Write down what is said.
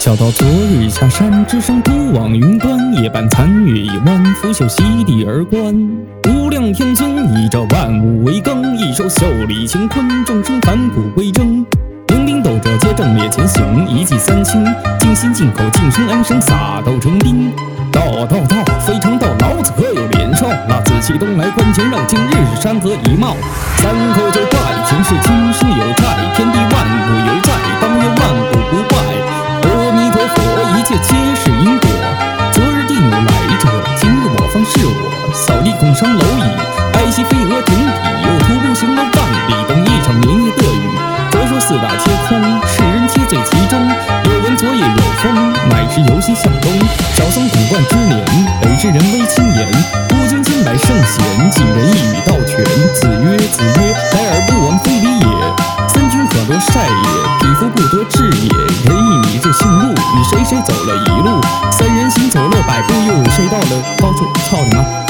小到昨日下山，只身独望云端。夜半残月一弯，拂袖席地而观。无量天尊以这万物为纲，一手袖里乾坤，众生返璞归真。领兵斗者皆正列前行，一骑三清，尽心尽口尽声安生，撒豆成兵。道，非常道，老子可有连少？那紫气东来关前绕，今日是山河一貌。三口九拜，前世今生有债，天地万物犹在，当曰万物不败。阿弥陀佛，一切皆是因果。昨日地母来者，今日我方是我。扫地恐伤蝼蚁，爱惜飞蛾挺笔，又徒步行了万里，等一场绵夜的雨。佛说四大皆空，世人皆醉其中。有闻昨夜有风，乃是游西向东。少僧古万之年，本是人微轻言。古今千百圣贤，几人一语道全。子曰，来而不往非礼也。三军可得晒也，匹夫不得志也。人一米至姓路，与谁走了一路。三人行走了百步，又有谁到了高处？操你妈！